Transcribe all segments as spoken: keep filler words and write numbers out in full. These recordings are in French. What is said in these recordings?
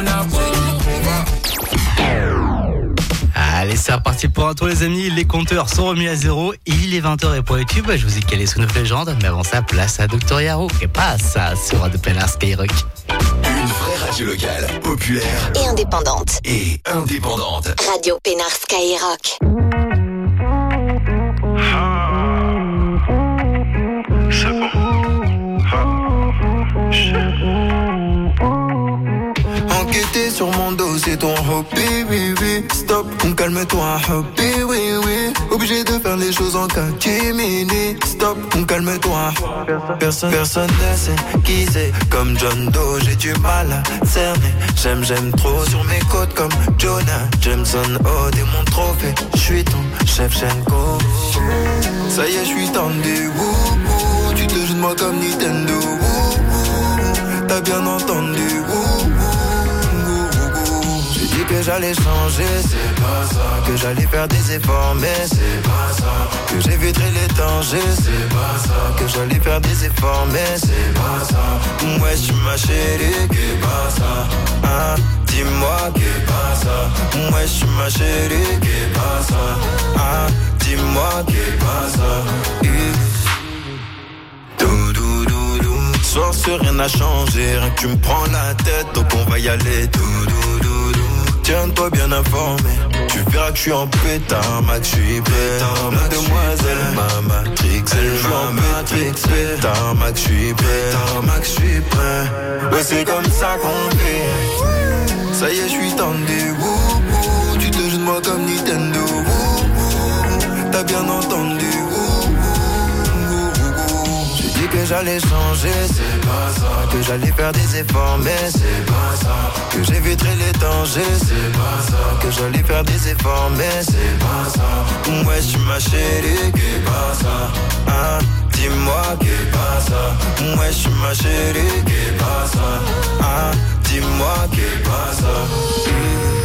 Allez, c'est reparti pour un tour les amis, les compteurs sont remis à zéro, il est vingt heures et pour YouTube, je vous ai calé sous neuf légendes, mais avant ça, place à Docteur Yaro, et pas ça sur Radio Pénard Skyrock. Une vraie radio locale, populaire et indépendante. Et indépendante. Radio Pénard Skyrock. C'est bon. Enquêter sur mon dos, c'est ton hobby, oui, oui. Stop, calme-toi, hobby, oui, oui. Obligé de faire les choses en catimini. Stop, calme-toi. Personne, personne ne sait qui c'est. Comme John Doe, j'ai du mal à cerner. J'aime, j'aime trop sur mes côtes comme Jonah Jameson. Oh, t'es mon trophée. J'suis ton chef Shenko. Ça y est, j'suis tendu. Wouh, wouh. Tu te joues de moi comme Nintendo. Wouh, wouh. T'as bien entendu. Wouh. Que j'allais changer, c'est pas ça. Que j'allais faire des efforts, mais c'est pas ça. Que j'éviterais les dangers, c'est pas ça. Que j'allais faire des efforts, mais c'est pas ça. Ouais, j'suis ma chérie, qu'est pas ça. Hein, dis-moi, qu'est pas ça. Ouais, j'suis ma chérie, qu'est pas ça. Hein, dis-moi, qu'est pas ça. Dou dou dou dou. Soir sur rien n'a changé, rien que tu me prends la tête, donc on va y aller. Dou dou dou. Tiens-toi bien informé, tu verras que je suis en pétard, Max, je suis prêt. Mademoiselle, ma matrix, elle m'a matrix. Pétard, Max, je suis prêt. Max, je suis prêt. Ouais, c'est comme ça qu'on fait. Ça y est, je suis tendu. Wouh, wouh. Tu te joues de moi comme Nintendo. Wouh, wouh. T'as bien entendu. Que j'allais changer, c'est pas ça. Que j'allais faire des efforts, mais c'est pas ça. Que j'éviterais les dangers, c'est pas ça. Que j'allais faire des efforts, mais c'est pas ça. Ouais, j'suis ma chérie, qu'est pas ça. Hein, dis-moi, qu'est pas ça. Ouais, j'suis ma chérie, qu'est pas ça. Hein, dis-moi, qu'est pas ça.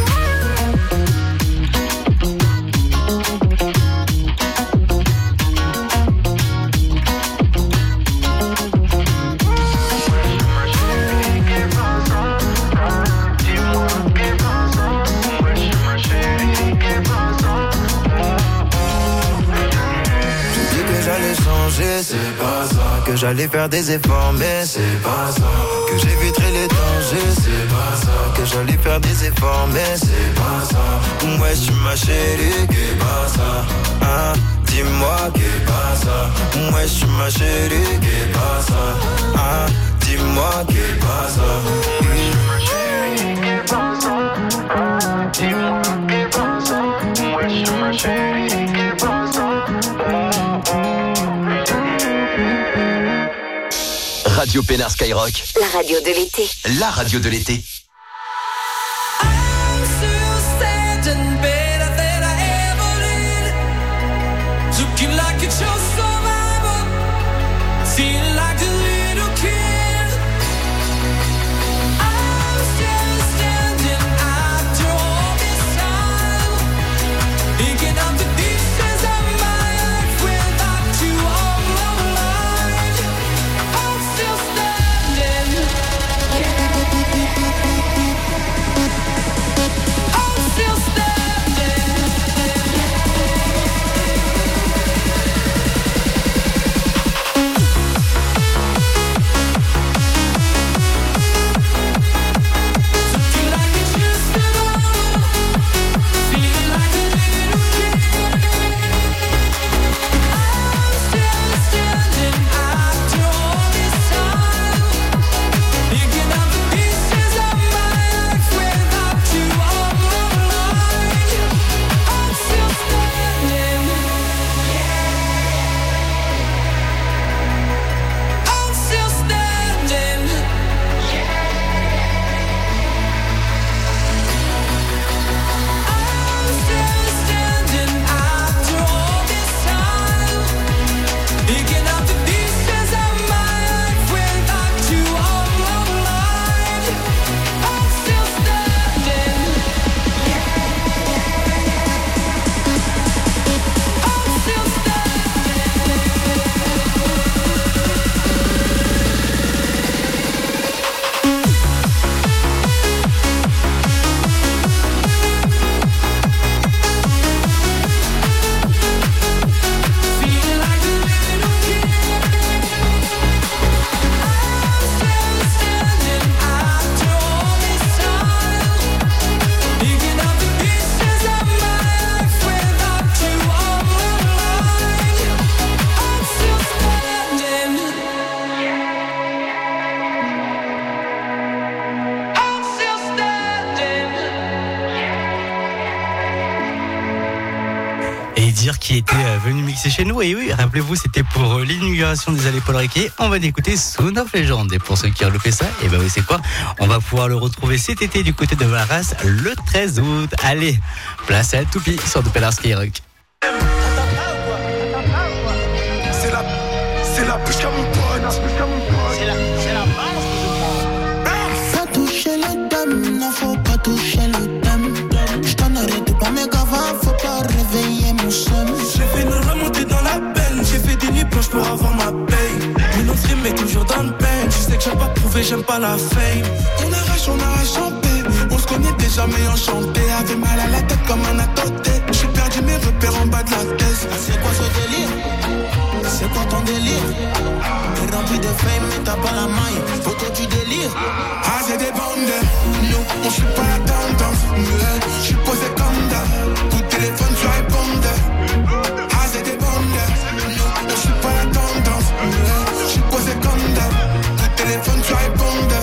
C'est pas ça. Que j'allais faire des efforts, mais c'est pas ça. Que j'éviterais les dangers, c'est pas ça. Que j'allais faire des efforts, mais c'est pas ça. Ouais, j'suis ma chérie, qu'est pas ça. Hein, dis-moi, qu'est pas ça. Ouais, j'suis ma chérie, qu'est pas ça. Hein, dis-moi, qu'est pas ça. Ma chérie, qu'est pas ça. Dis-moi, qu'est pas ça. Ouais, j'suis ma chérie, qu'est pas ça. Radio Pénard Skyrock. La radio de l'été. La radio de l'été. Yeah. Et dire qui était venu mixer chez nous. Et oui, rappelez-vous, c'était pour l'inauguration des Allées Paul Riquet. On va écouter Sound of Legend. Et pour ceux qui ont loupé ça, et ben oui, c'est quoi? On va pouvoir le retrouver cet été du côté de Valras le treize août. Allez, place à Toupie sur de Pénard Skyrock. C'est la, c'est la push à mon pote. C'est la, c'est la base. Faut toucher le thème, non faut pas toucher le thème. J't'en arrête pas mes gavins, faut pas réveiller mon somme. J'ai fait une remontée dans la peine, j'ai fait des nuits blanches pour avoir ma paye. Une autre mais toujours dans le pain. Tu sais que j'aime pas prouver, j'aime pas la fame. On arrache, on arrache en paix. On se connaît déjà mais enchanté. Avait mal à la tête comme un attenté. J'ai perdu mes repères en bas de la tête. Ah, c'est quoi ce délire? C'est quoi ton délire? T'es rempli de fame mais t'as pas la maille. Faut que tu délires. Ah c'est des bandes. Nous on suit pas la tendance. Je suis posé comme d'hab. Coup de téléphone tu réponds. Ah c'est des bandes. Nous on suit pas la tendance. Je suis posé comme d'hab. Coup de téléphone tu réponds.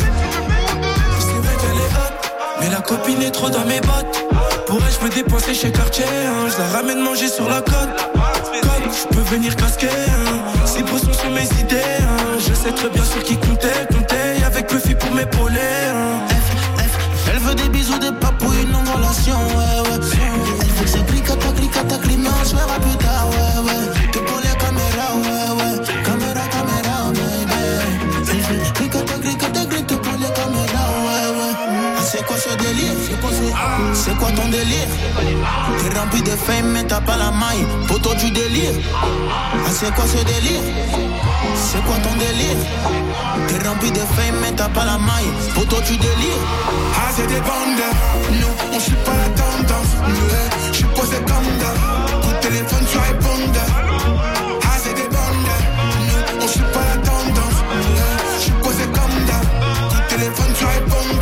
C'est vrai qu'elle est hot, mais la copine est trop dans mes bottes. Pour elle je peux dépenser chez Cartier, hein. Je la ramène manger sur la côte. Je peux venir casquer, hein. Ces poissons sont mes idées, hein. Je sais très bien sur qui compter, compter. Avec Buffy pour m'épauler, hein. F, F, elle veut des bisous, des papouilles, une longue relation, ouais, ouais. Elle veut que ça clique, à ta clique, à ta clique, mais on se verra plus tard, ouais, ouais. T'es pour les caméras, ouais, ouais. Caméra, caméra, baby. Elle veut clique, à ta clique, à ta clique, t'es pour les caméras, ouais, ouais. Ah, c'est quoi ce délire? C'est quoi, c'est... c'est quoi ton délire? T'es rempli de fame, mais t'as pas la maille. Poto, tu délires. Ah, c'est quoi ce délire? C'est quoi ton délire? T'es rempli de fame mais t'as pas la maille. Poto tu délires. Ah c'est des bandes. Nous on suit pas la tendance. Je suis posé comme d'hab. Coup de téléphone tu réponds. Ah c'est des bandes. Nous on suit pas la tendance. Je suis posé comme d'hab. Coup de téléphone tu réponds.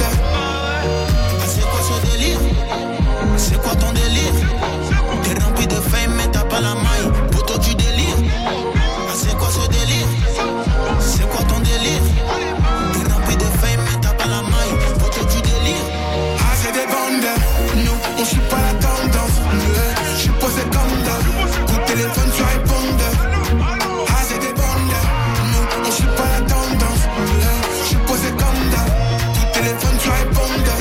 Ah c'est quoi ce délire? C'est quoi ton délire? T'es rempli de fame mais t'as pas la maille. Poto tu délires. Ah c'est quoi ce délire? C'est quoi ton délire? T'es rempli de fame mais t'as pas la maille. Poto tu délires. Ah c'est des bandes. Nous on suit pas la tendance. Je suis posé comme d'hab. Coup de téléphone tu réponds. Ah c'est des bandes. Nous on suit pas la tendance. Je suis posé comme d'hab. Coup de téléphone tu réponds.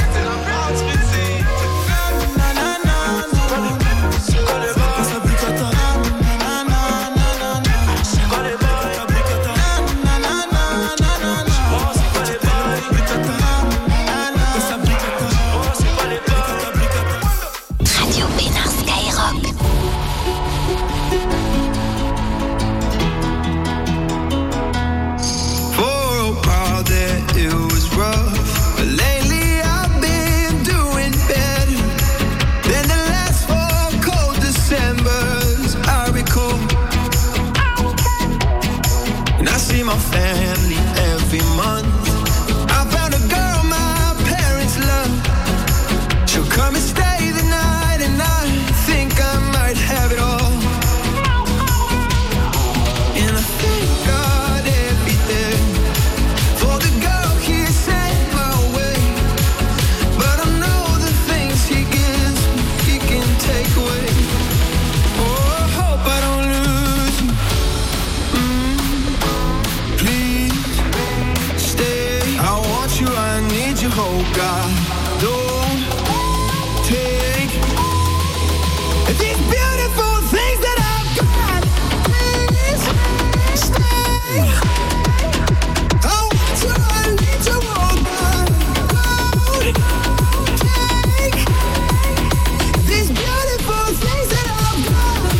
My family every month. I found a girl my parents love. She'll come and stay the night, and I think I might have it all. And I thank God every day for the girl He sent my way. But I know the things He gives me, He can take away. Oh, I hope I don't lose you. I need you, oh God, don't take these beautiful things that I've got. Please stay. I want you, I need you, oh God, don't take these beautiful things that I've got.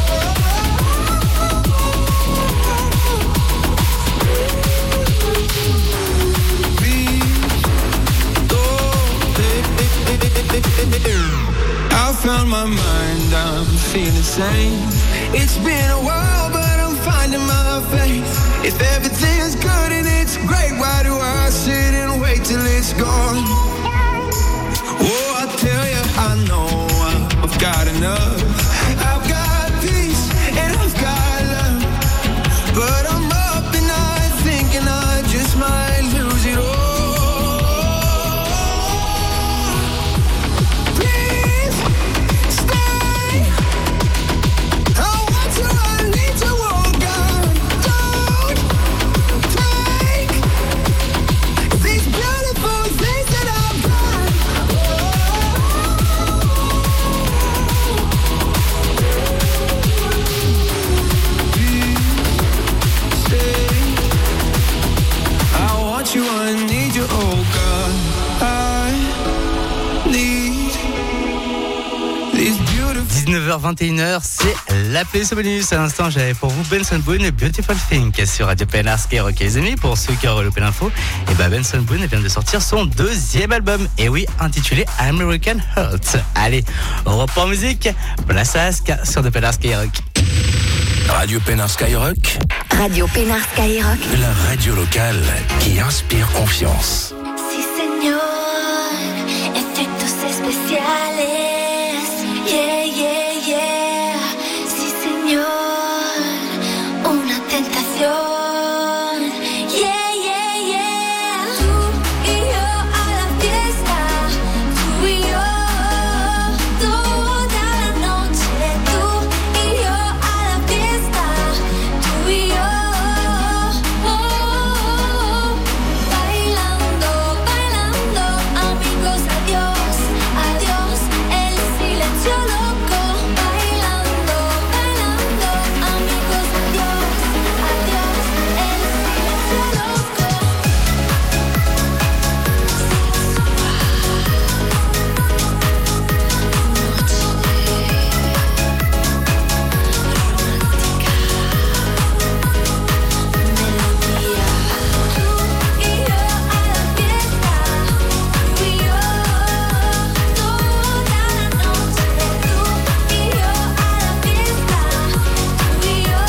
I found my mind, I'm feeling sane. It's been a while, but I'm finding my faith. If everything's good and it's great, why do I sit and wait till it's gone? Oh, I tell you, I know I've got enough. I've got peace and I've got love. But I'm up and I'm thinking I just might lose it all. dix-neuf heures vingt et une heures, c'est la playlist bonus. À l'instant, j'avais pour vous Benson Boone, Beautiful Thing sur Radio P N R Skyrock. Les amis, pour ceux qui auraient loupé l'info, et ben Benson Boone vient de sortir son deuxième album, et oui, intitulé American Heart. Allez, on reprend en musique. Place à Aska sur Radio P N R Skyrock. Radio P N R Skyrock, Radio P N R Skyrock, la radio locale qui inspire confiance. Sí, señor, efectos especiales. Yeah, yeah, yeah. Sí, señor, una tentación. Yeah, yeah, yeah. Tú y yo a la fiesta. Tú y yo toda la noche. Tú y yo a la fiesta. Tú y yo oh, bailando, bailando, amigos, adiós, adiós, el silencio loco. Bailando, bailando, amigos, adiós, adiós, el silencio loco. Melodía. Tú y yo a la fiesta. Tú y yo toda la noche. Tú y yo a la fiesta. Tú y yo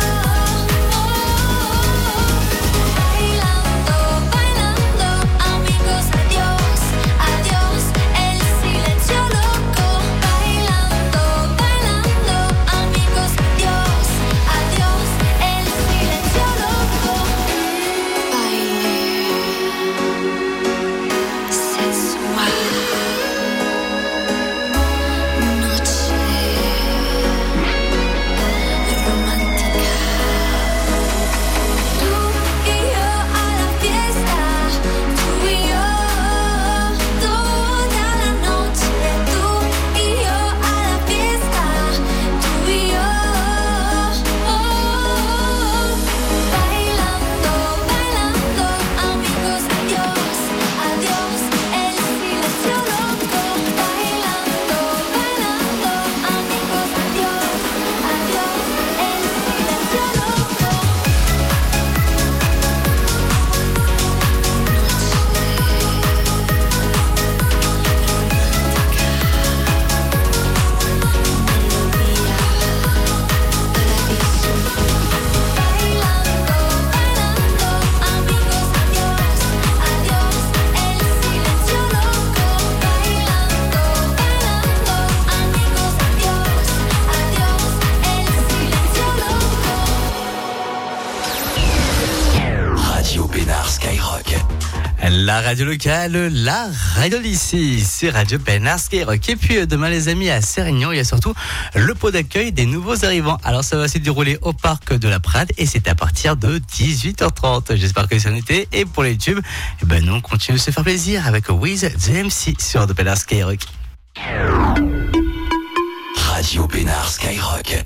bailando, bailando, amigos, adiós, adiós, el silencio loco. Bailando, bailando, amigos, adiós, adiós, el silencio loco. Baile sensual, noche romántica. Tú y yo a la fiesta, tú y yo toda la noche. Tú y yo a la fiesta, tú y yo bailando, bailando, amigos, adiós, adiós, el silencio loco. Bailando, bailando, amigos, adiós, adiós, el silencio loco. Bailando, bailando, amigos, adiós, adiós, el silencio loco. Bailando, bailando, amigos, adiós, adiós, el silencio loco. Radio P N R Skyrock. La radio locale, la radio d'ici, c'est Radio P N R Skyrock. Et puis euh, demain les amis à Sérignan, il y a surtout le pot d'accueil des nouveaux arrivants. Alors ça va se dérouler au parc de la Prade et c'est à partir de dix-huit heures trente. J'espère que c'est noté. Et pour les tubes, eh ben nous on continue de se faire plaisir avec Wiz The M C sur Radio P N R Skyrock. Radio P N R Skyrock.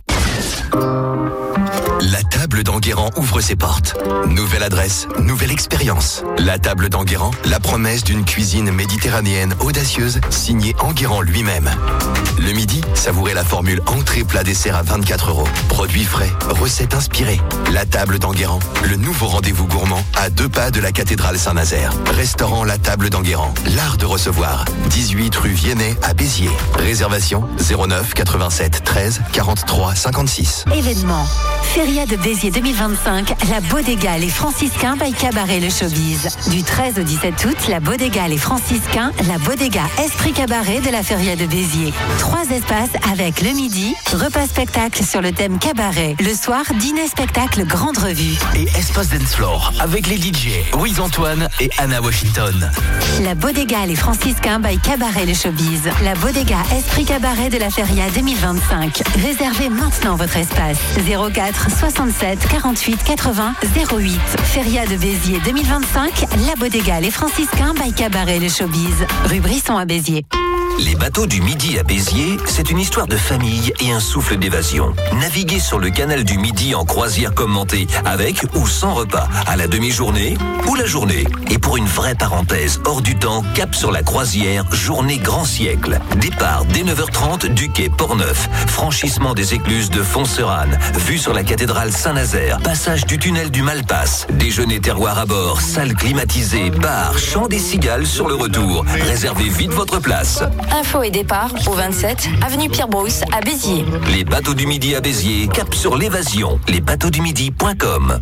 La table d'Enguerrand ouvre ses portes. Nouvelle adresse, nouvelle expérience. La table d'Enguerrand, la promesse d'une cuisine méditerranéenne audacieuse, signée Enguerrand lui-même. Le midi, savourez la formule entrée plat dessert à vingt-quatre euros. Produits frais, recettes inspirées. La table d'Enguerrand, le nouveau rendez-vous gourmand à deux pas de la cathédrale Saint-Nazaire. Restaurant La Table d'Enguerrand, l'art de recevoir. dix-huit rue Viennet à Béziers. Réservation zéro neuf quatre-vingt-sept treize quarante-trois cinquante-six. Événement. Feria de Béziers deux mille vingt-cinq, la Bodega Les Franciscains by Cabaret Le Showbiz. Du treize au dix-sept août, la Bodega Les Franciscains, la Bodega Esprit Cabaret de la Feria de Béziers. Trois espaces avec le midi, repas spectacle sur le thème cabaret. Le soir, dîner spectacle grande revue. Et espace dance floor avec les D J Louise Antoine et Anna Washington. La Bodega Les Franciscains by Cabaret Le Showbiz. La Bodega Esprit Cabaret de la Feria deux mille vingt-cinq. Réservez maintenant votre espace. zéro quatre soixante-sept quarante-huit quatre-vingts zéro huit. Feria de Béziers deux mille vingt-cinq. La Bodega Les Franciscains by Cabaret Le Showbiz. Rue Brisson à Béziers. Les bateaux du Midi à Béziers, c'est une histoire de famille et un souffle d'évasion. Naviguez sur le canal du Midi en croisière commentée, avec ou sans repas, à la demi-journée ou la journée. Et pour une vraie parenthèse, hors du temps, cap sur la croisière, journée grand siècle. Départ dès neuf heures trente du quai Portneuf, franchissement des écluses de Fontserane, vue sur la cathédrale Saint-Nazaire, passage du tunnel du Malpasse, déjeuner terroir à bord, salle climatisée, bar, chant des cigales sur le retour. Réservez vite votre place. Info et départ au vingt-sept avenue Pierre-Brousse à Béziers. Les bateaux du Midi à Béziers, cap sur l'évasion. les bateaux du midi point com.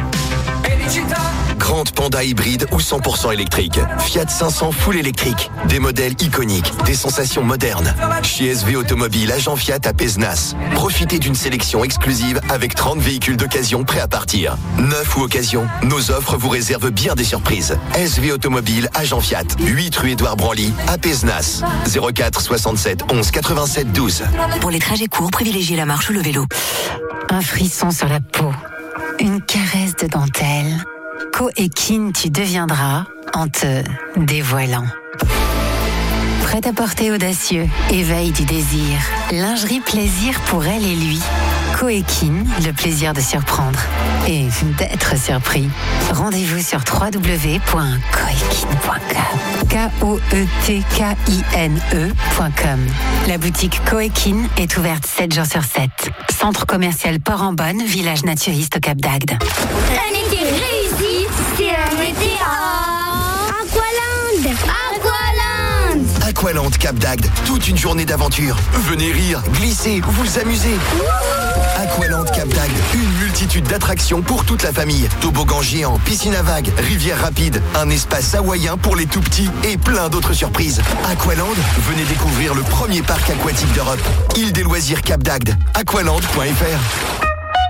Grande Panda hybride ou cent pour cent électrique. Fiat cinq cents full électrique. Des modèles iconiques, des sensations modernes. Chez S V Automobile, agent Fiat à Pézenas. Profitez d'une sélection exclusive avec trente véhicules d'occasion prêts à partir. Neuf ou occasion, nos offres vous réservent bien des surprises. S V Automobile, agent Fiat. huit rue Édouard Branly à Pézenas. zéro quatre soixante-sept onze quatre-vingt-sept douze. Pour les trajets courts, privilégiez la marche ou le vélo. Un frisson sur la peau. Une caresse de dentelle. Coéquine, tu deviendras en te dévoilant. Prêt à porter audacieux, éveil du désir. Lingerie plaisir pour elle et lui. Coéquine, le plaisir de surprendre et d'être surpris. Rendez-vous sur w w w point coéquine point com. K O E T K I N E point com. La boutique Coéquine est ouverte sept jours sur sept. Centre commercial Port-en-Bonne, village naturiste au Cap d'Agde. Un été réussi, c'est un été à Aqualand. Aqualand. Aqualand Cap d'Agde, toute une journée d'aventure. Venez rire, glisser, vous amuser. Aqualand Cap d'Agde, une multitude d'attractions pour toute la famille. Toboggan géant, piscine à vagues, rivière rapide, un espace hawaïen pour les tout petits et plein d'autres surprises. Aqualand, venez découvrir le premier parc aquatique d'Europe. Île des loisirs Cap d'Agde, aqualand point f r.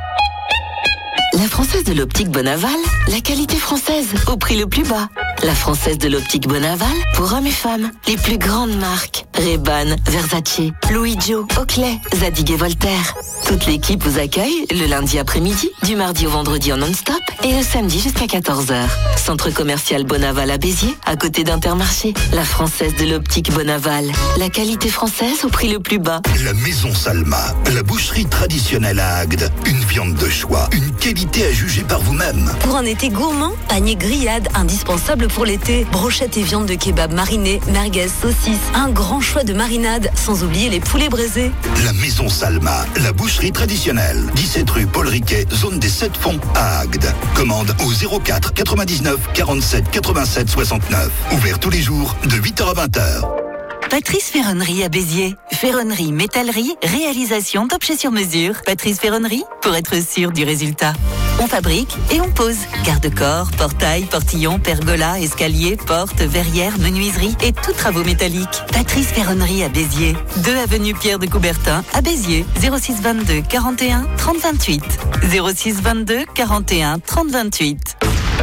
La Française de l'Optique Bonaval, la qualité française au prix le plus bas. La Française de l'Optique Bonaval, pour hommes et femmes, les plus grandes marques. Ray-Ban, Versace, Louis-Jo, Oakley, Zadig et Voltaire. Toute l'équipe vous accueille le lundi après-midi, du mardi au vendredi en non-stop et le samedi jusqu'à quatorze heures. Centre commercial Bonaval à Béziers, à côté d'Intermarché. La Française de l'Optique Bonaval, la qualité française au prix le plus bas. La Maison Salma, la boucherie traditionnelle à Agde. Une viande de choix, une qualité à juger par vous-même. Pour un été gourmand, panier grillade indispensable pour l'été. Brochettes et viande de kebab marinée, merguez, saucisses, un grand choix de marinades, sans oublier les poulets braisés. La Maison Salma, la boucherie traditionnelle. dix-sept rue Paul Riquet, zone des sept fonds à Agde. Commande au zéro quatre quatre-vingt-dix-neuf quarante-sept quatre-vingt-sept soixante-neuf. Ouvert tous les jours de huit heures à vingt heures. Patrice Ferronnerie à Béziers. Ferronnerie, métallerie, réalisation d'objets sur mesure. Patrice Ferronnerie, pour être sûr du résultat. On fabrique et on pose. Garde-corps, portail, portillon, pergola, escalier, porte, verrière, menuiserie et tout travaux métalliques. Patrice Ferronnerie à Béziers. deux avenue Pierre de Coubertin à Béziers. zéro six vingt-deux quarante et un trente vingt-huit. zéro six vingt-deux quarante et un trente vingt-huit.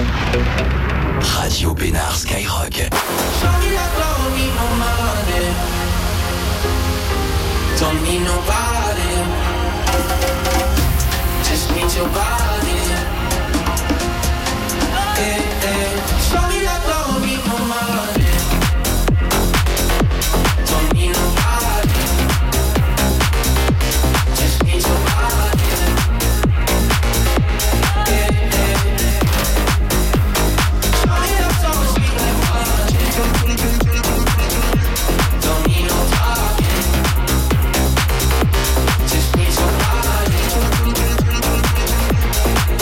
Radio Pénard Skyrock. Don't need nobody, just need your body. Hey, hey. Show me that love, don't need no money. Don't need nobody, just need your body. Hey, hey. Show me that love, sweet like honey. Don't need no talking. Just need your body.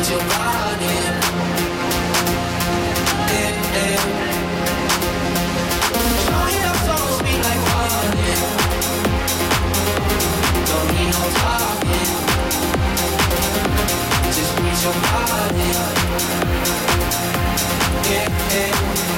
squeeze your body. Yeah, yeah. Shawty, I'm so sweet like honey. Don't need no talking. Just squeeze your body. Yeah, yeah.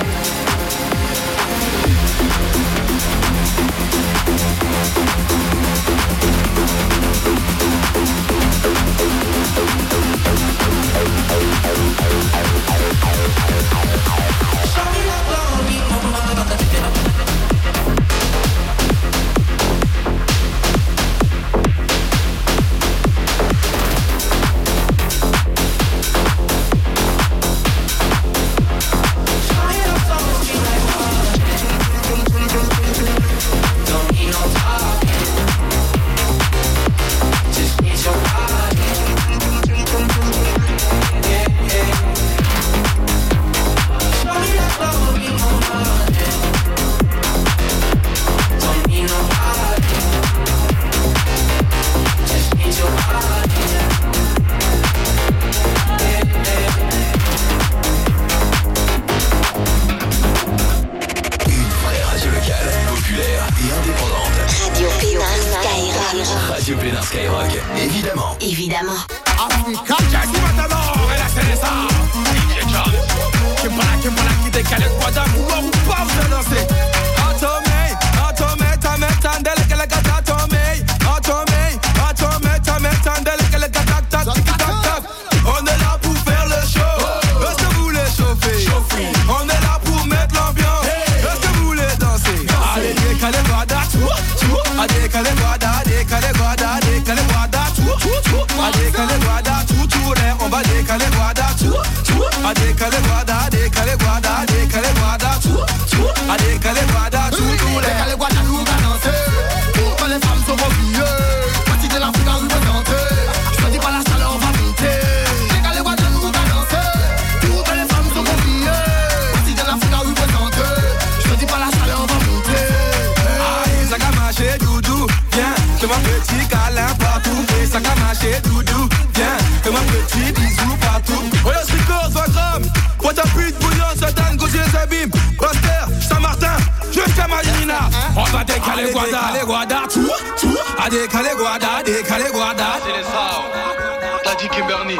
Radio Pénard Skyrock, évidemment. Évidemment. Africa, Jazzy Matador, et la C S A. D J John. Qui me parle, qui me parle, qui décale le quad d'amour, ou pas vous danser. Atomé, atomé, tamé, tandel, que le gata, atomé. Atomé, atomé, tamé, tandel, que le gata, tac, tac, tac, tac. On est là pour faire le show. Est-ce que vous voulez chauffer? On est là pour mettre l'ambiance. Est-ce que vous voulez danser? Allez, décalez, guada, tout, tout. Allez, décalez, guada, décalez, guada, décalez, guada, tout, tout, tout. Allez, décalez, guada, tout, tout, l'air. On va décaler, guada, tout, tout. Allez, décalez, guada, décalez, guada, décalez, guada, tout, tout. Allez, décalez, guada, tout, tout, l'air. Décalez, guada, nous va danser. Toutes les femmes sont repliées. Partie de l'Afrique à représenter. Je te dis pas la chaleur va monter. Décalez, guada, nous va danser. Toutes les femmes sont repliées. Partie de l'Afrique à représenter. Je te dis pas la chaleur va monter. Aïe, ça a marché, doudou. Viens, fais mon petit câlin partout. Et ça a marché, doudou. Viens, fais mon petit bisou partout. Oh, y'a Stricos, vingt grammes. Boîte à pute, bouillon, Satan, Gauthier, Zabim. Buster, Saint-Martin, jusqu'à Marina. On va décaler, guada, décaler, guada, tout, tout. À décaler, guada, décaler, guada. C'est les sorts. T'as dit Kimberly.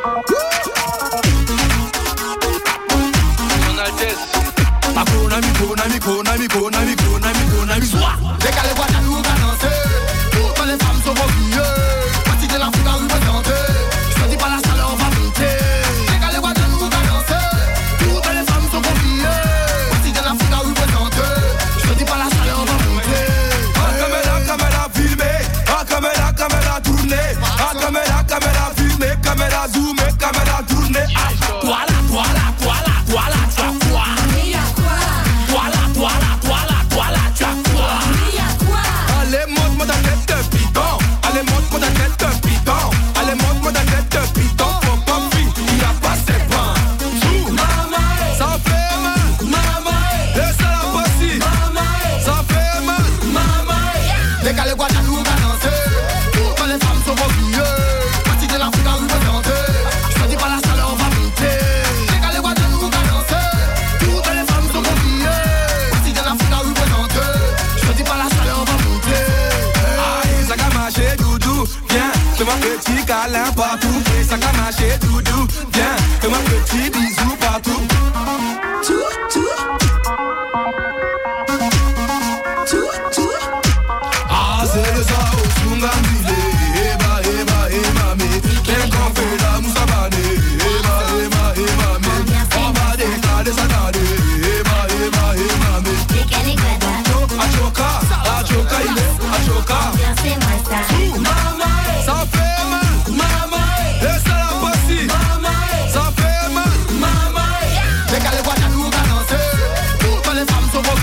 Son Altesse. Ma Konami, Konami, Konami, Konami, Konami, Konami, soit. Décalez, guada, nous va danser. Toutes les femmes sont repliées. Partie de l'Afrique à représenter. Je te dis pas la chaleur va monter. Décalez, guada, nous va danser. Toutes les femmes sont repliées. Partie de l'Afrique à représenter. Je te dis pas la chaleur va monter. Ah, caméra, caméra filmée. Ah, caméra, caméra tournée. Ah, caméra, caméra filmée. Caméra zoomée, caméra tournée. Ah, voilà, voilà, voilà, voilà, tu as quoi? Voilà, voilà, voilà, voilà, tu as quoi? Allez, monte-moi ta tête de piton. Allez, monte-moi ta tête de piton. Allez, monte-moi ta tête de piton. Faut pas fuir, il a pas ses pains. Ça fait mal. Laisse la passer. Ça fait mal. Décalez, guada, nous va danser. Toutes les femmes sont repliées. Partie de l'Afrique à représenter. Je te dis pas la chaleur va monter. Décalez, guada, nous va danser. Toutes les femmes sont repliées. Partie de l'Afrique à représenter. Je te dis pas la chaleur va monter. Aïe, ça a marché, doudou. Viens, fais mon petit câlin partout. Et ça a marché, doudou. Viens, fais mon petit bisou partout. Tout, tout. Tout, tout. Ah, c'est le ça au Sungambile. Eba, eba, eba, me. Bien qu'on fait la moussabane. Eba, eba, eba, me. On va décaler ça dans les. Eba, eba, eba, me. Décalez, guada. Achoka, Achoka, il est Achoka. Dansez-moi ça. Ça fait mal. Laisse la passer. Ça fait mal. Décalez, guada, nous va danser. Toutes les femmes sont repliées.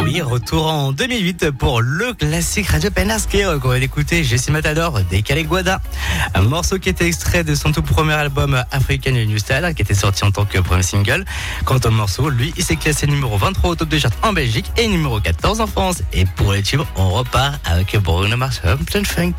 oui, retour en deux mille huit pour le classique Radio Pénard Skyrock. On va l'écouter, Jessie Matador, Décalé Guada. Un morceau qui était extrait de son tout premier album African New Style, qui était sorti en tant que premier single. Quant au morceau, lui, il s'est classé numéro vingt-trois au top des charts en Belgique et numéro quatorze en France. Et pour les tubes, on repart avec Bruno Mars, Uptown Funk.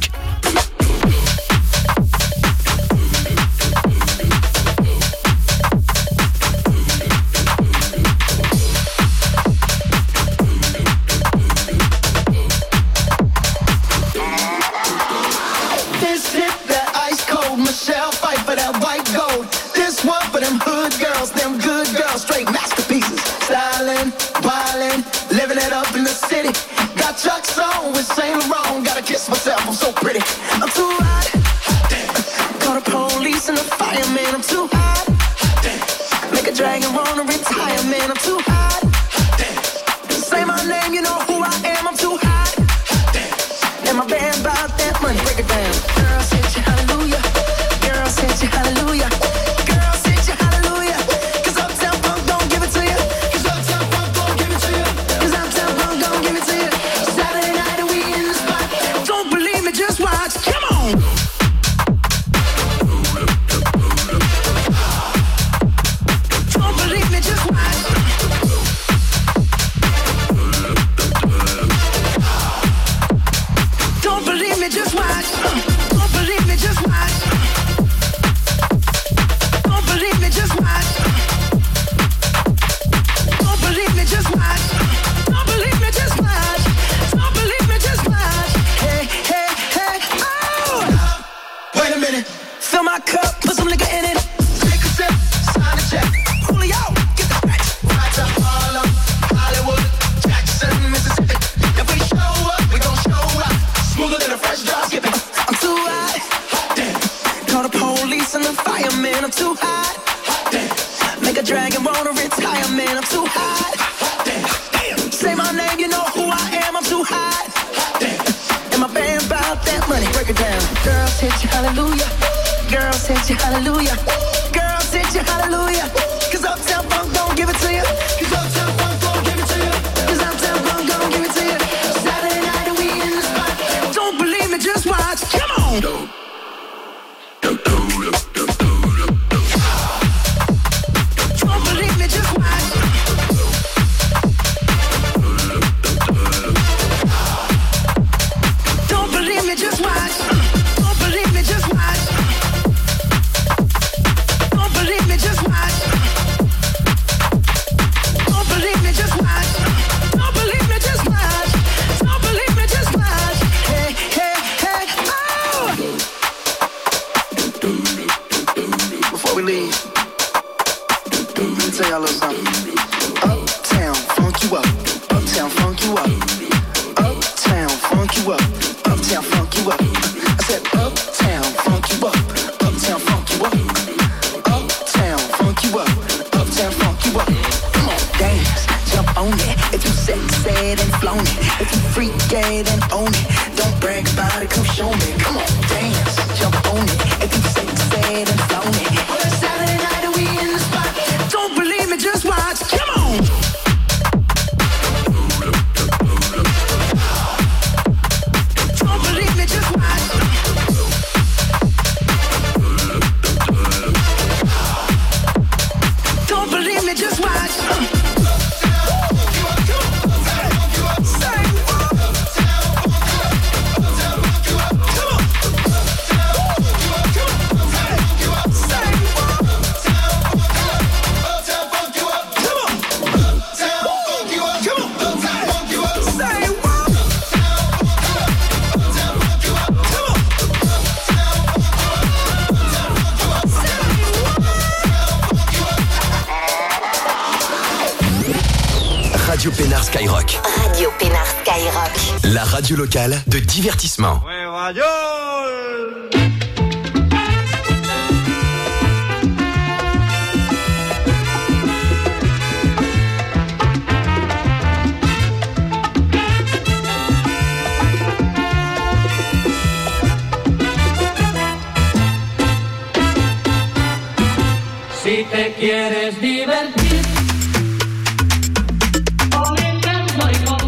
Chuck's on with Saint Laurent. Gotta kiss myself, I'm so pretty. I'm too hot. Call the police and the fireman. I'm too hot. Make a dragon wanna retire, man. I'm too hot. Say my name, you know who I am. I'm too hot. And my band bought that money. Break it down. Girl, said you hallelujah. Girl, said you hallelujah. Girl, said you hallelujah. Cause Uptown Funk don't give it to you. Cause Uptown Funk don't give it to you. Cause Uptown Funk don't give it to you. Just watch, come on! Don't believe me, just watch. Don't believe me, just watch. Don't believe me, just watch. Don't believe me, just watch. Don't believe me, just watch. Don't believe me, just watch. Don't believe me, just watch. Hey, hey. Wait a minute, fill my cup, put some liquor in it. Take a sip, sign a check. Julio, get the facts. Right to Harlem, Hollywood, Jackson, Mississippi. If we show up, we gon' show up. Smoother than a fresh drop skipping. I'm too hot, hot damn. Call the police and the fireman. I'm too hot, hot damn. Make a dragon wanna retire, man. I'm too hot, hot damn. Say my name, you know who I am. I'm too hot, hot damn. And my band about that money. Break it down. Girl, said you hallelujah. Girl, said you hallelujah. Girl, said you hallelujah. Cause Uptown Funk don't give it to you. Cause Uptown Funk don't give it to you. Cause Uptown Funk don't give it to you. Saturday night and we in the spot. Don't believe me, just watch. Come on. Don't. Don't believe me, just watch. Don't believe me, just watch. Don't believe me, just watch. Don't believe me, just watch. Don't believe me, just watch. Don't believe me, just watch. Don't believe me, just watch. Hey, hey, hey, oh! Before we leave, let me tell y'all a little something. Uptown, funk you up. Uptown, funk you up. Uptown, funk you up. Uptown, funk you up. I said uptown, funk you up. Uptown, funk you up. Uptown, funk you up. Uptown, funk you up. Come on, dance, jump on it. If you sexed and flown it, if you freaked and own it, don't brag about it, come show me. Come on, dance, jump on it. If you sexed and flown it, well, it's Saturday night and we in the spot. Don't believe me, just watch. Come on. Don't believe me, just watch. Don't believe me, just watch. Radio Pénard Skyrock. Radio Pénard Skyrock. La radio locale de divertissement. Ouais, radio. Si te quieres divertir, con el canto y con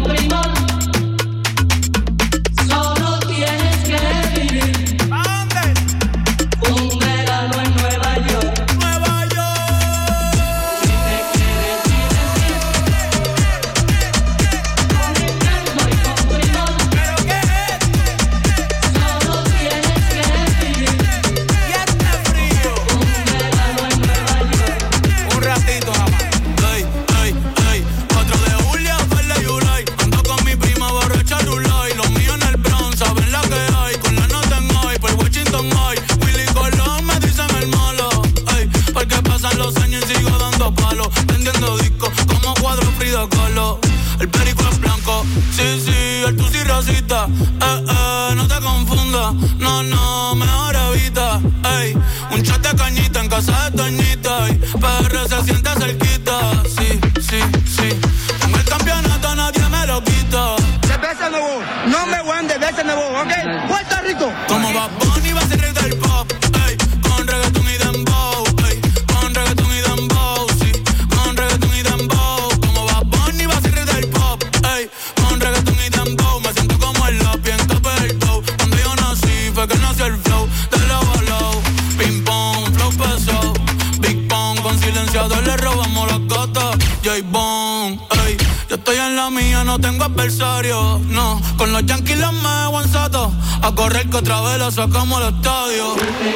Sí, sí, el tú sí racista. Eh, eh, no te confundas. No, no, mejor evita. Ey, un shot de cañita en casa de Toñita. Y P R se siente cerquita. Sí, sí, sí. Con el campeonato nadie me lo quita. Cerveza nuevo, number one de cerveza nuevo, ¿ok? Puerto Rico. Como Bad Bunny va a ser rey del pop. Ey, con reggaetón y dembow. Ey, con reggaetón y dembow. Sí, con reggaetón y dembow. Como Bad Bunny va a ser rey del pop. Ey, con reggaetón y dembow. Me siento como el lápiz en Capel del Dow. Cuando yo nací fue que nació el flow de low a low. Ping pong, flow pesado. Big Pong, con silenciador le robamos las gatas. J-Bone, ey, yo estoy en la mía, no tengo adversario. No, con los Yankees los me aguanzato. A correr que otra vez la sacamos al estadio.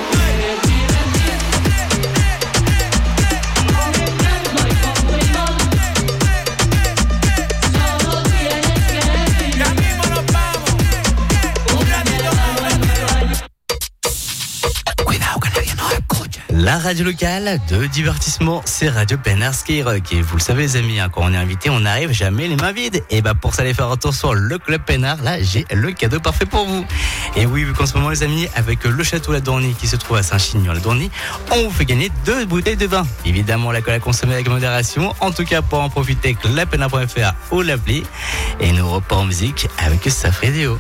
La radio locale de divertissement, c'est Radio Pénard Skyrock. Et vous le savez les amis, hein, quand on est invité, on n'arrive jamais les mains vides. Et bah pour ça aller faire un tour sur le Club Pénard, là j'ai le cadeau parfait pour vous. Et oui, vu qu'en ce moment les amis, avec le château La Dournie qui se trouve à Saint-Chinian-la-Dournie, on vous fait gagner deux bouteilles de vin. Évidemment, la colle à consommer avec modération. En tout cas, pour en profiter, club pénard point f r ou l'appli. Et nous repart en musique avec Safredio.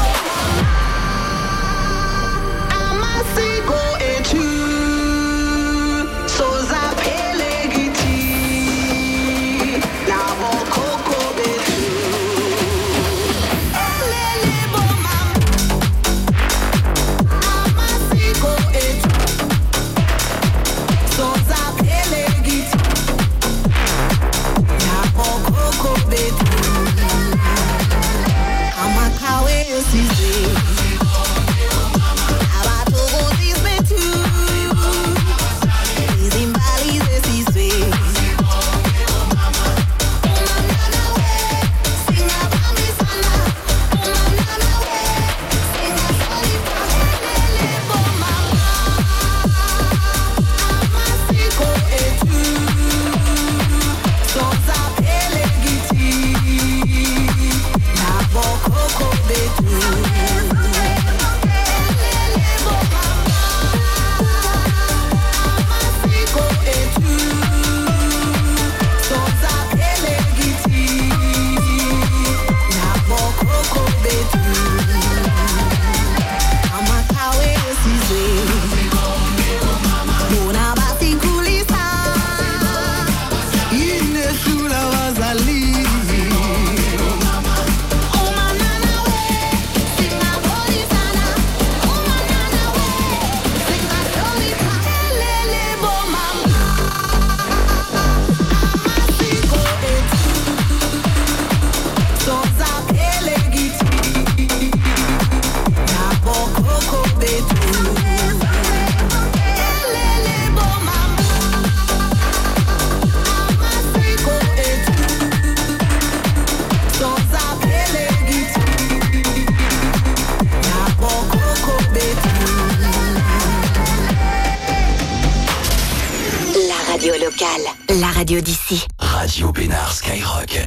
La radio d'ici. Radio Pénard Skyrock.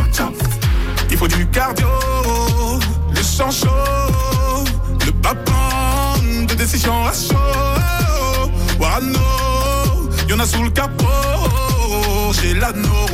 Il faut du cardio, le sang chaud, le battement de décision à chaud. Warano, y'en a sous le capot, j'ai l'anneau.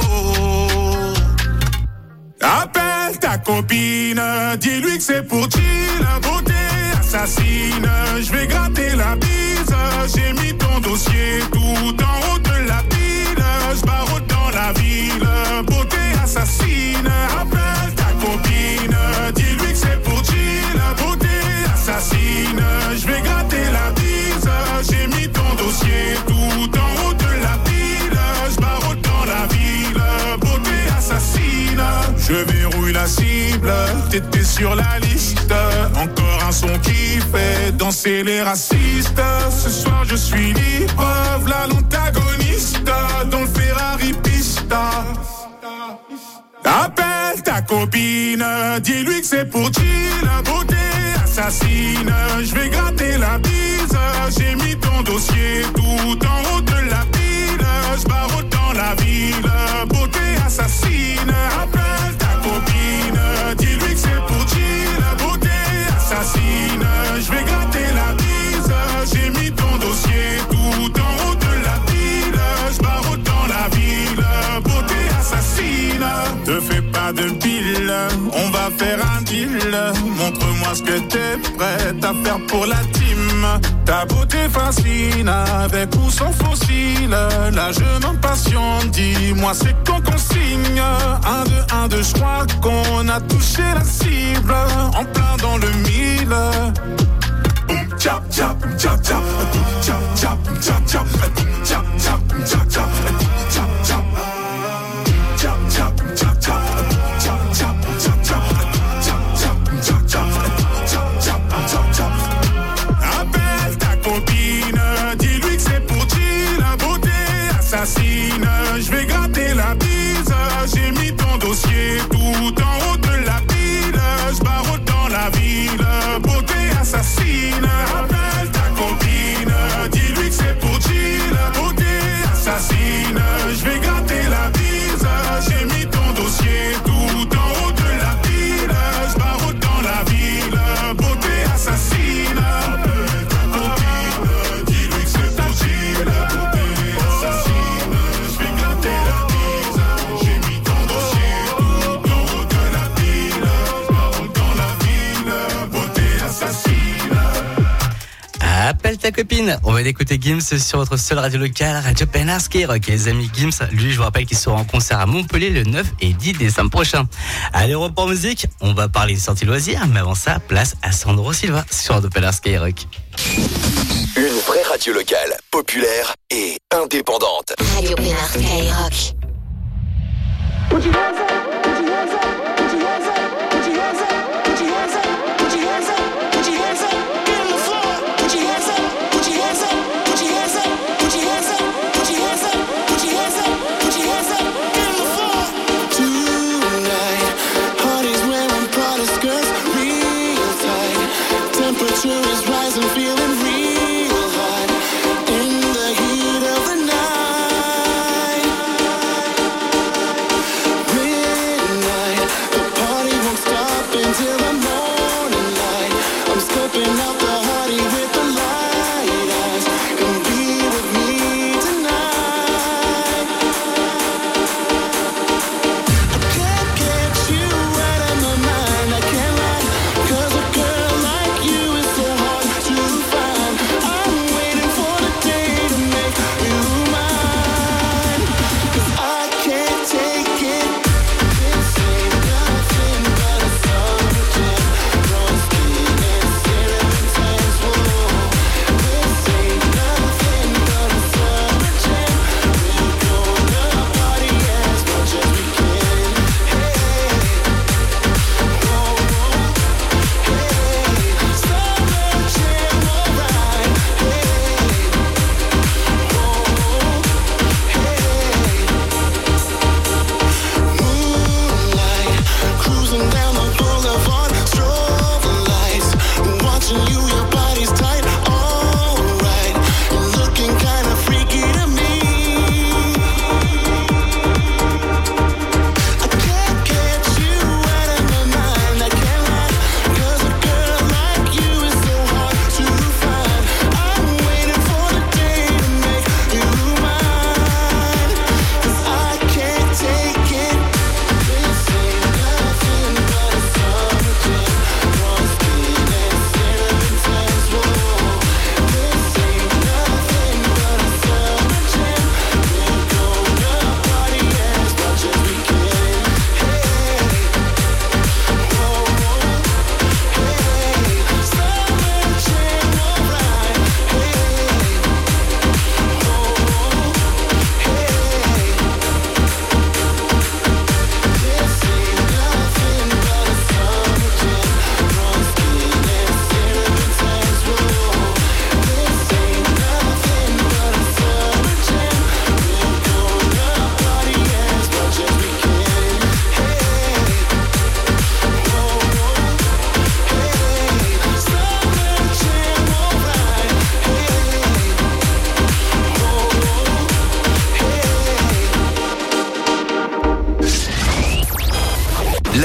Appelle ta copine, dis-lui que c'est pour chill, beauté assassine. Je vais gratter la bise, j'ai mis ton dossier tout en haut de la pile. Je barre dans la ville, beauté assassine. Appelle ta copine, dis-lui que c'est pour chill, beauté assassine. Je vais gratter la bise, j'ai mis ton dossier tout en haut de la pile. Je barre dans la ville, beauté assassine. Je verrouille la cible, t'étais sur la liste. Encore un son qui fait danser les racistes. Ce soir je suis libre, v'là l'antagoniste dans le Ferrari Pista. Appelle ta copine, dis-lui que c'est pour chill, beauté assassine. Je vais gratter la bise, j'ai mis ton dossier tout en haut de la pile. Je barre dans la ville, beauté assassine. Appelle ta copine, deal. On va faire un deal. Montre-moi ce que t'es prête à faire pour la team. Ta beauté fascine, avec ou sans fossile. Là je m'impatiente, dis-moi c'est quand qu'on signe. Un, deux, un, deux, je crois qu'on a touché la cible. En plein dans le mille. Chap, chap, chap, chap, chap, chap, chap, chap, chap, chap, chap, chap, chap, chap, chap. Appelle ta copine, dis-lui que c'est pour G, la beauté assassine. Je vais gratter la bise, j'ai mis ton dossier tout en haut de la pile. Je barotte dans la ville, beauté assassine. Appelle ta copine, dis-lui que c'est pour G, la beauté assassine. Je vais gratter la bise, j'ai mis ton dossier tout en haut de la pile. Je barotte dans la ville, beauté assassine. Appelle ta copine, dis-lui que c'est pour G, la beauté assassine. Je vais gratter la bise, j'ai mis ton dossier tout en haut de la pile. Je barotte dans la ville, beauté assassine. Appelle ta copine. On va écouter Gims sur votre seule radio locale, Radio Pénard Skyrock. Et les amis, Gims, lui, je vous rappelle qu'il sera en concert à Montpellier le neuf et dix décembre prochain. Allez, report musique. On va parler de sorties loisirs, mais avant ça, place à Sandro Silva sur Radio Pénard Skyrock. Une vraie radio locale, populaire et indépendante. Radio Pénard Skyrock. Put your hands up, put your hands up, put your hands up, put your hands up, put your hands up, put your hands up, put your hands up, get on the floor. Put your hands up, put your hands up, put your hands up, put your hands up, put your hands up, put your hands up, put your hands up, get on the floor. Tonight, parties wearing Prada skirts, real tight. Temperature is rising, feeling real hot. In the heat of the night,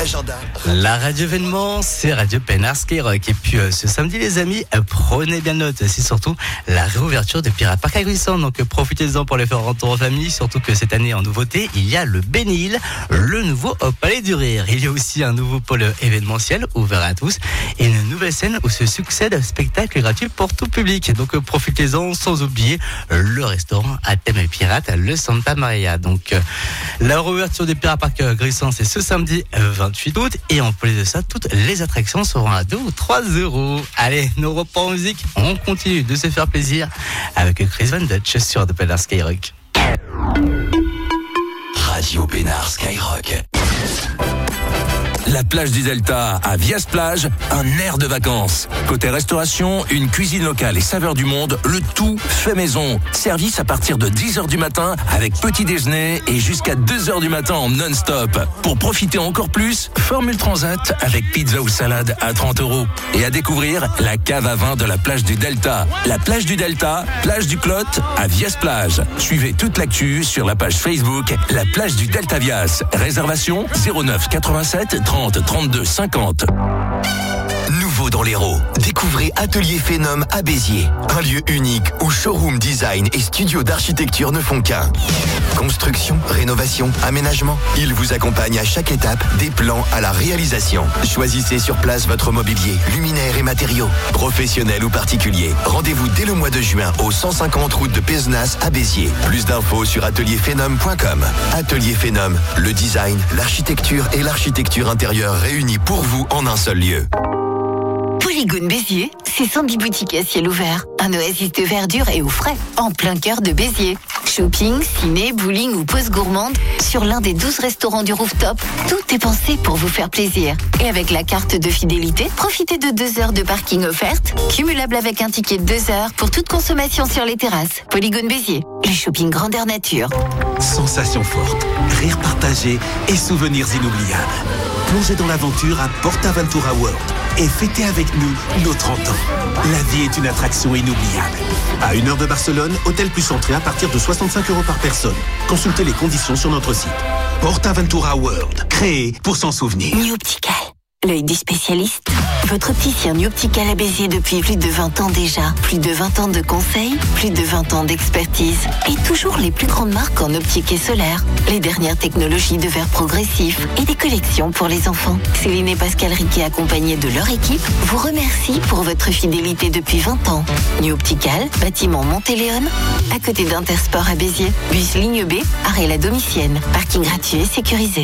l'agenda. La radio événement, c'est Radio Pénard Skyrock. Et puis euh, ce samedi, les amis, euh, prenez bien note. C'est surtout la réouverture de Pirate Park à Gruissant. Donc euh, profitez-en pour les faire retour en famille. Surtout que cette année, en nouveauté, il y a le Bénil, le nouveau au Palais du Rire. Il y a aussi un nouveau pôle événementiel ouvert à tous et une nouvelle scène où se succèdent spectacles gratuits pour tout public. Donc euh, profitez-en, sans oublier euh, le restaurant à thème pirate, le Santa Maria. Donc euh, la réouverture du Pirate Park à Gruissant, c'est ce samedi vingt-huit août. Et en plus de ça, toutes les attractions seront à deux ou trois euros. Allez, nos repas en musique, on continue de se faire plaisir avec Chris Van Dutch sur The Pénard Skyrock. Radio Pénard Skyrock. La plage du Delta à Vias Plage, un air de vacances. Côté restauration, une cuisine locale et saveurs du monde, le tout fait maison. Service à partir de dix heures du matin avec petit déjeuner et jusqu'à deux heures du matin en non-stop. Pour profiter encore plus, formule transat avec pizza ou salade à trente euros. Et à découvrir la cave à vin de la plage du Delta. La plage du Delta, plage du Clotte à Vias Plage. Suivez toute l'actu sur la page Facebook La plage du Delta Vias. Réservation zéro neuf quatre-vingt-sept trente trente-deux cinquante. Nouveau dans l'Hérault, découvrez Atelier Phénom à Béziers. Un lieu unique où showroom design et studio d'architecture ne font qu'un. Construction, rénovation, aménagement, ils vous accompagnent à chaque étape, des plans à la réalisation. Choisissez sur place votre mobilier, luminaires et matériaux, professionnels ou particuliers. Rendez-vous dès le mois de juin au cent cinquante route de Pézenas à Béziers. Plus d'infos sur atelier phénom point com. Atelier Phénom, le design, l'architecture et l'architecture intérieure réunis pour vous en un seul lieu. Polygone Béziers, c'est cent dix boutiques à ciel ouvert. Un oasis de verdure et au frais, en plein cœur de Béziers. Shopping, ciné, bowling ou pause gourmande, sur l'un des douze restaurants du rooftop, tout est pensé pour vous faire plaisir. Et avec la carte de fidélité, profitez de deux heures de parking offerte, cumulable avec un ticket de deux heures pour toute consommation sur les terrasses. Polygone Béziers, le shopping grandeur nature. Sensations fortes, rires partagés et souvenirs inoubliables. Plongez dans l'aventure à PortAventura World et fêtez avec nous nos trente ans. La vie est une attraction inoubliable. À une heure de Barcelone, hôtel plus entrée à partir de soixante-cinq euros par personne. Consultez les conditions sur notre site. PortAventura World, créé pour s'en souvenir. New Optical, l'œil des spécialistes. Votre opticien New Optical à Béziers depuis plus de vingt ans déjà. Plus de vingt ans de conseils, plus de vingt ans d'expertise. Et toujours les plus grandes marques en optique et solaire. Les dernières technologies de verre progressif et des collections pour les enfants. Céline et Pascal Riquet, accompagnés de leur équipe, vous remercient pour votre fidélité depuis vingt ans. New Optical, bâtiment Montéléon, à côté d'Intersport à Béziers. Bus ligne B, arrêt la Domitienne. Parking gratuit et sécurisé.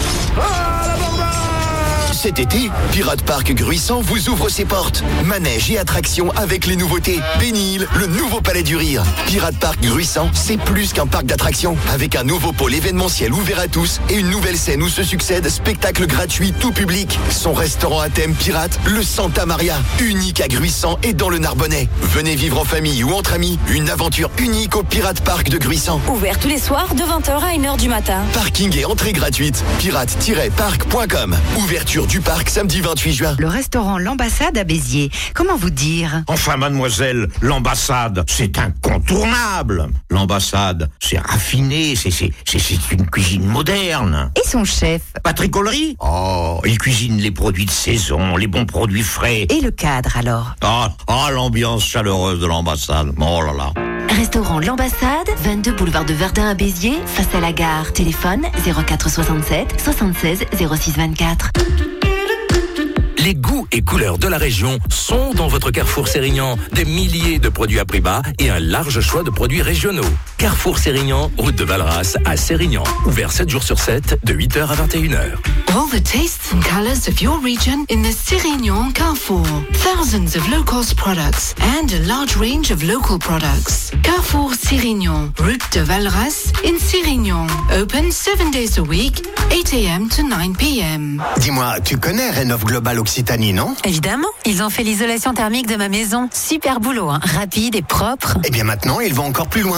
Cet été, Pirate Park Gruissant vous ouvre ses portes. Manège et attractions avec les nouveautés. Bénil, le nouveau Palais du Rire. Pirate Park Gruissant, c'est plus qu'un parc d'attractions. Avec un nouveau pôle événementiel ouvert à tous et une nouvelle scène où se succèdent spectacles gratuits tout public. Son restaurant à thème pirate, le Santa Maria, unique à Gruissant et dans le Narbonnais. Venez vivre en famille ou entre amis, une aventure unique au Pirate Park de Gruissant. Ouvert tous les soirs de vingt heures à une heure du matin. Parking et entrée gratuite. pirate tiret parc point com. Ouverture du parc samedi vingt-huit juin. Le restaurant L'Ambassade à Béziers. Comment vous dire? Enfin, mademoiselle, l'ambassade, c'est incontournable. L'ambassade, c'est raffiné, c'est, c'est, c'est, c'est une cuisine moderne. Et son chef? Patrick Ollery? Oh, il cuisine les produits de saison, les bons produits frais. Et le cadre alors? Ah, ah l'ambiance chaleureuse de l'ambassade. Oh là là. Restaurant L'Ambassade, vingt-deux boulevard de Verdun à Béziers, face à la gare. Téléphone zéro quatre soixante-sept soixante-seize zéro six vingt-quatre. Les goûts et couleurs de la région sont dans votre Carrefour Sérignan. Des milliers de produits à prix bas et un large choix de produits régionaux. Carrefour Sérignan, route de Valras à Sérignan. Ouvert sept jours sur sept, de huit heures à vingt et une heures. All the tastes and colors of your region in the Sérignan Carrefour. Thousands of low-cost products and a large range of local products. Carrefour Sérignan, route de Valras in Sérignan. Open seven days a week, eight a.m. to nine p.m. Dis-moi, tu connais Rénov Global Occitanie, non? Évidemment, ils ont fait l'isolation thermique de ma maison. Super boulot, hein. Rapide et propre. Et bien maintenant, ils vont encore plus loin. T'es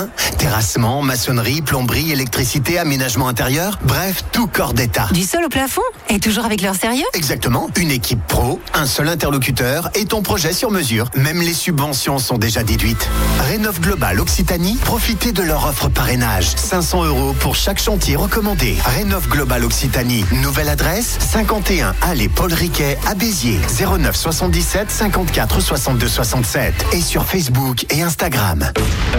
Terrassement, maçonnerie, plomberie, électricité, aménagement intérieur, bref, tout corps d'état. Du sol au plafond? Et toujours avec leur sérieux? Exactement, une équipe pro, un seul interlocuteur et ton projet sur mesure. Même les subventions sont déjà déduites. Rénov Global Occitanie, profitez de leur offre parrainage. cinq cents euros pour chaque chantier recommandé. Rénov Global Occitanie, nouvelle adresse, cinquante et un allée Paul Riquet à Béziers, zéro neuf soixante-dix-sept cinquante-quatre soixante-deux soixante-sept et sur Facebook et Instagram.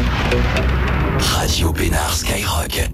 Radio Pénard Skyrock.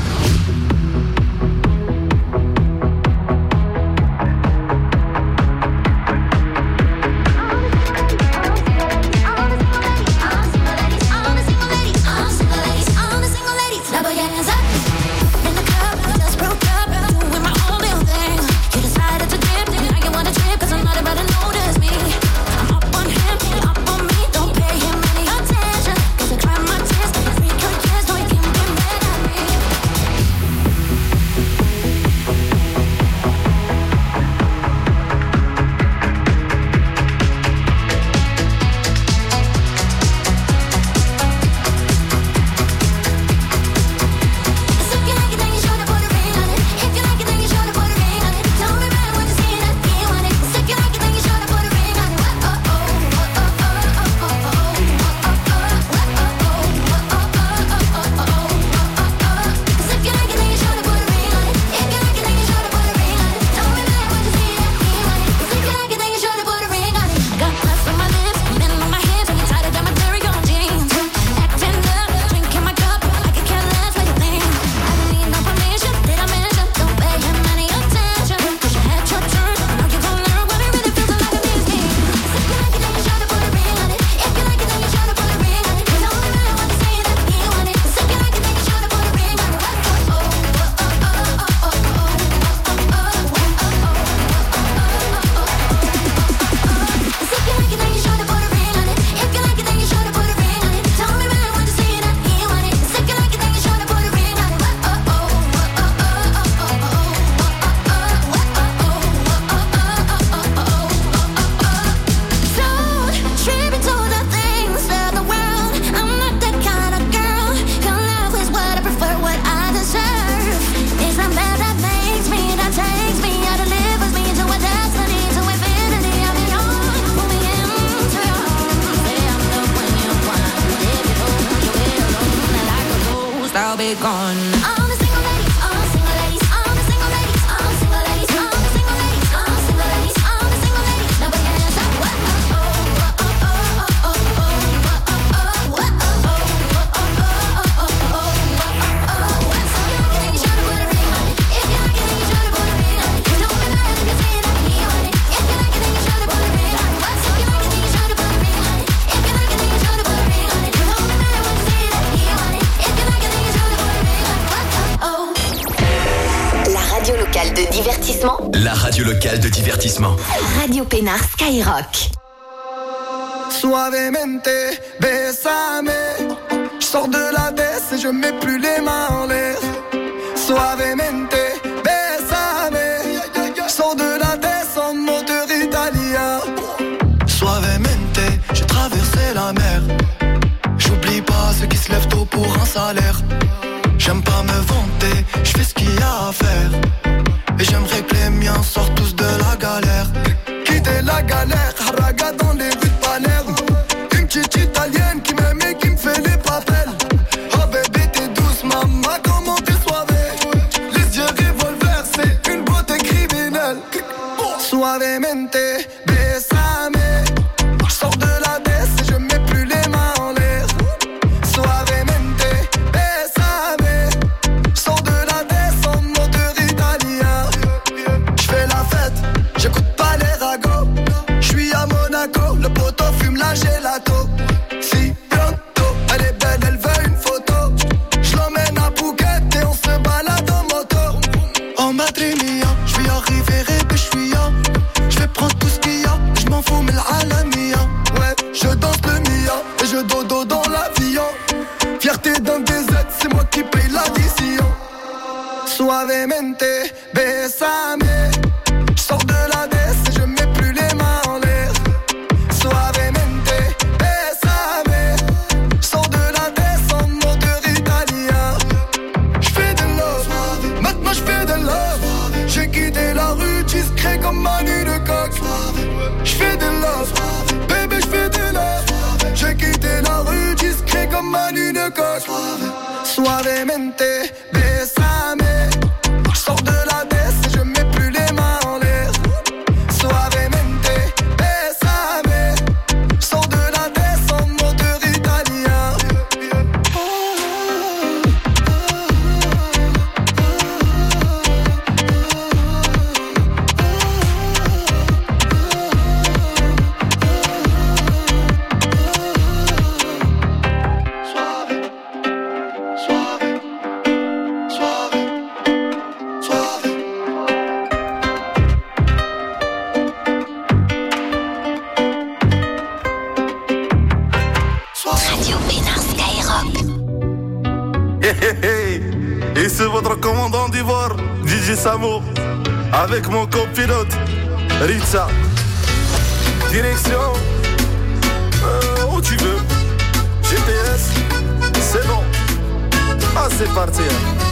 La radio locale de divertissement. Radio Pénard Skyrock. Suavemente, besame. Je sors de la baisse et je mets plus les mains en l'air. Suavemente, besame. Je sors de la baisse en moteur italien. Suavemente, j'ai traversé la mer. J'oublie pas ceux qui se lèvent tôt pour un salaire. J'aime pas me vanter, je fais ce qu'il y a à faire. Et j'aimerais que les miens sortent tous de la galère. Quitter la galère, haraga dans les rues de Palerme. Une petite italienne qui m'aime et qui me fait les papels. Oh bébé t'es douce maman, comment t'es soivée. Les yeux revolver, c'est une beauté criminelle. Suavemente, besame. Je sors de la baisse et je mets plus les mains en l'air. Suavemente, besame. Je sors de la baisse en moteur italien. J'fais la fête, j'écoute pas les ragots. J'suis à Monaco, le poteau fume la gelato. Si bientôt, elle est belle, elle veut une photo. J'l'emmène à Phuket et on se balade en moto. En Madrid, j'vais arriver et j'suis là. J'vais prendre tout ce qu'il y a, coche. Suavemente, bésame. Je sors de la baisse et je mets plus les mains en l'air. Suavemente, bésame. Je sors de la baisse en moteur italien. Et c'est votre commandant d'Ivoire, D J Samo, avec mon copilote, Ritza. Direction, euh, où tu veux. G P S, c'est bon. Ah, c'est parti.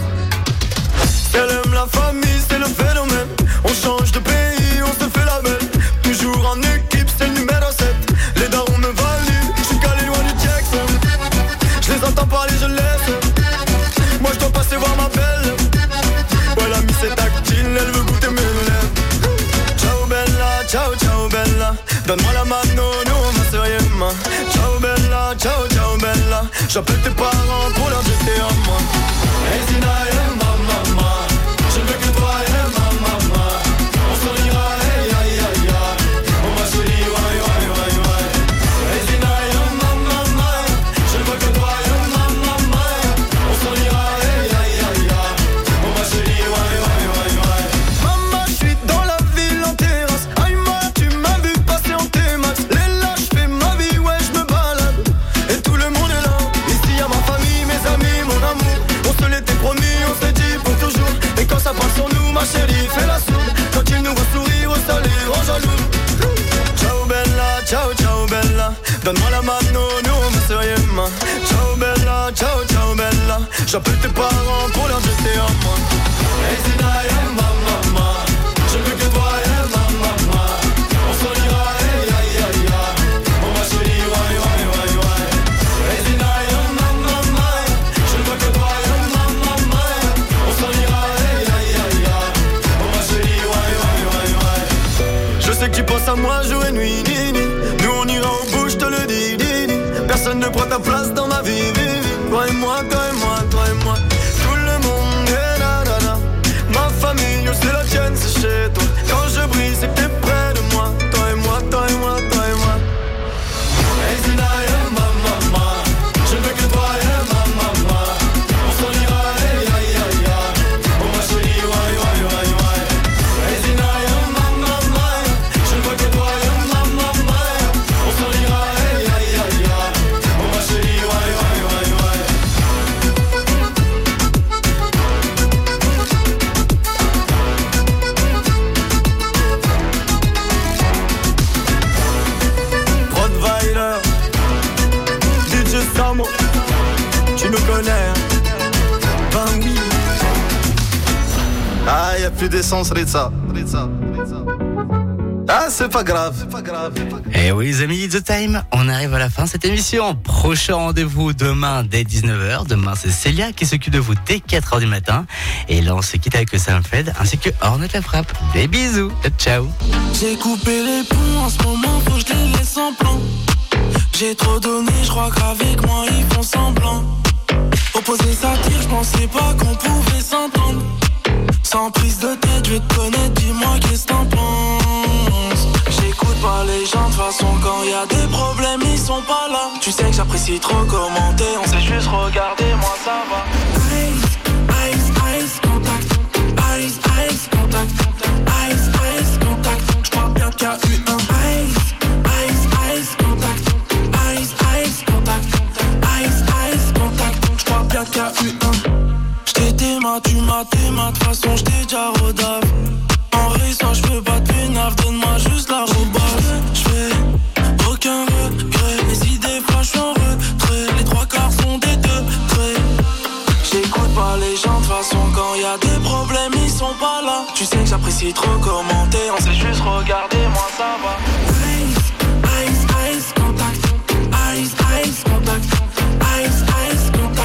Elle aime la famille, c'est le phénomène. On change de pays, on se fait la belle. Toujours en équipe, c'est le numéro sept. Les darons me valident, je suis calé loin du Jackson. Je les entends parler, je laisse. Moi je dois passer voir ma belle. Ouais, la miss est tactile, elle veut goûter mes lèvres. Ciao bella, ciao ciao bella. Donne-moi la mano, nous on va se rien. Ciao bella, ciao ciao bella. J'appelle tes parents pour leur jeter un moi. Hey Zina, hey ma maman. Je ne veux que toi, hey ma maman. On s'en ira, hey aïe aïe aïe. Oh ma chérie, ouais ouais ouais ouais. Hey Zina, hey ma maman. Je ne veux que toi, hey ma maman. On s'en ira, hey aïe aïe aïe. Oh ma chérie, ouais ouais ouais ouais. Maman, je suis dans la ville en terrasse. Aïe moi, tu m'as vu passer en T-Max. Les là, je fais ma vie, ouais, je me balade. Et tout le monde est là. Ici y'a ma famille, mes amis, mon amour. On se l'était promis, on s'est dit pour toujours. Et quand ça parle sur nous, ma chérie, fais la sourde. Quand il nous voit sourire, au salut, en jaloux. Ciao bella, ciao ciao bella. Donne-moi la mano, nous on va se rien. Ciao bella, ciao ciao bella. J'appelle tes parents pour leur jeter un moi. Hey Zina, hey ma maman. Je veux que toi, hey ma maman. On s'en ira, hey aïe aïe aïe. Oh ma chérie, ouais ouais ouais ouais. Hey Zina, hey ma maman. Je veux que toi, hey ma maman. On s'en ira, hey aïe aïe aïe. Oh ma chérie, ouais ouais ouais ouais. Je sais que tu penses à moi jour et nuit, nini. Nous on ira au bout, je te le dis, dis, dis. Personne ne prend ta place dans ma vie, vie, vie. Toi et moi, toi et moi, toi et moi. Tout le monde est là, là, là. Ma famille, c'est la tienne, c'est chez toi. Quand je brille, c'est que t'es près de moi. Toi et moi, toi et moi, toi et moi. Hey Zina, hey ma maman. Je veux que toi, hey ma maman. On s'en ira, hey aïe aïe aïe. Oh ma chérie, ouais ouais ouais ouais. Hey Zina, hey ma maman. Je veux que toi, hey ma maman. On s'en ira, hey aïe aïe aïe. Oh ma chérie, ouais ouais ouais ouais. Rottweiler, D J Samo, tu nous connais, hein? Ben oui. Ah, y'a plus d'essence, Ritza. Ritza. Ah, c'est pas grave. C'est pas grave. Et oui les amis, The Time, on arrive à la fin de cette émission. Prochain rendez-vous demain dès dix-neuf heures. Demain c'est Célia qui s'occupe de vous dès quatre heures du matin. Et là on se quitte avec Sam Fed ainsi que Ornette la Frappe. Des bisous, ciao. J'ai coupé les ponts, en ce moment faut que je les laisse en plan. J'ai trop donné, je crois qu'avec moi ils font semblant. Opposé ça tire, je pensais pas qu'on pouvait s'entendre. Sans prise de tête, je vais te connaître, dis-moi qu'est-ce que t'en penses. J'écoute pas les gens, de toute façon quand y a des problèmes ils sont pas là. Tu sais que j'apprécie trop commenter, on sait juste regarder, moi ça va. Ice, ice, ice, contact. Ice, ice, contact. Ice, ice, contact. J'crois bien qu'il y a eu un ice, ice, ice, contact. Ice, ice, contact. Ice, ice, contact. J'crois bien qu'il y a eu un. J't'ai t'aimé, tu m'as t'aimé, de toute façon j't'ai déjà rodave. En vrai, ça j'peux pas te pénave, donne-moi juste la rebase. J'fais aucun regret, mais si des fois j'suis en retrait, les trois quarts sont des deux traits. J'écoute pas les gens, de toute façon quand y a des problèmes ils sont pas là. Tu sais que j'apprécie trop commenter, on sait juste regarder, moi ça va. Ice, ice, ice, contact. Ice, ice, contact. Ice, ice, contact.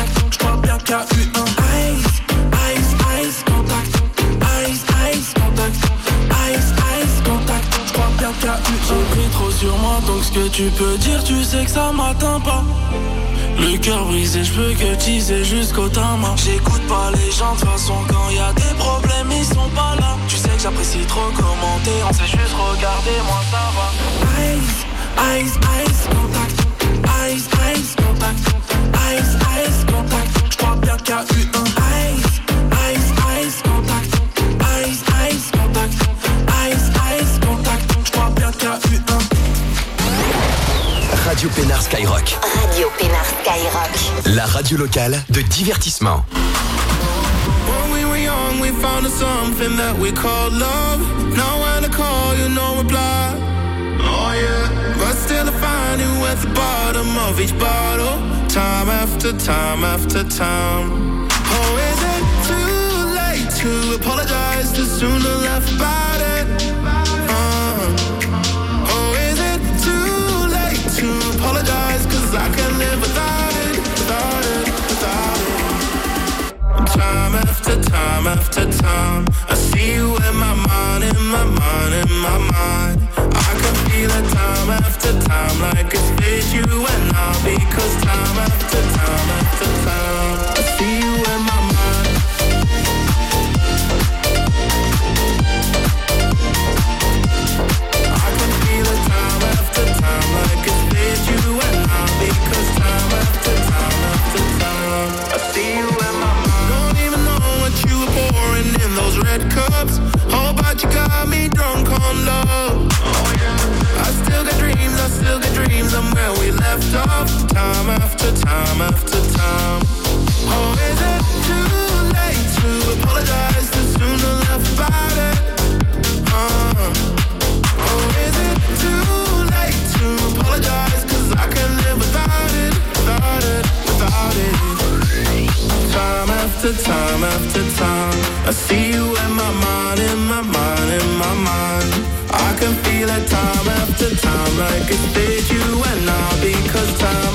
J'ai pris trop sur moi, donc ce que tu peux dire, tu sais que ça m'atteint pas. Le cœur brisé, je peux que teaser jusqu'au tama. J'écoute pas les gens, de toute façon quand y a des problèmes, ils sont pas là. Tu sais que j'apprécie trop commenter, on sait juste regarder, moi ça va. Ice, ice, ice, contact. Ice, ice, contact. Ice, ice, contact. J'crois bien qu'il y a eu un ice, ice, ice, contact. Ice, ice, contact. Ice, ice, contact. J'crois bien qu'il y a eu un. Radio Pénard Skyrock. Radio Pénard Skyrock. La radio locale de divertissement. When we were young, we found something that we called love. Now when I call, you no reply. Oh yeah. But still I find you at the bottom of each bottle. Time after time after time. Oh, is it too late to apologize? Too soon to laugh about it. Uh, oh, is it too late to apologize? Cause I can't live without it, without it, without it. Time after time after time, I see you in my mind, in my mind, in my mind. I can feel it time after time, like it's fit you and I. Because time after time after time, I see you in my mind. I can feel it time after time, like it's fit you and I. Because time after time after time, I see you in my mind. Don't even know what you were pouring in those red cups. Oh, but you got me drunk on love. Oh yeah. I still got dreams, I still got dreams. I'm where we left off. Time after time after time. Oh, is it too late to apologize? Too soon to laugh about it. Uh. Oh, is it too late to apologize? Cause I can't live without it, without it, without it. Time after time after time, I see you in my mind, in my mind, in my mind. I can feel it time after time, like it's fit you and I. Because time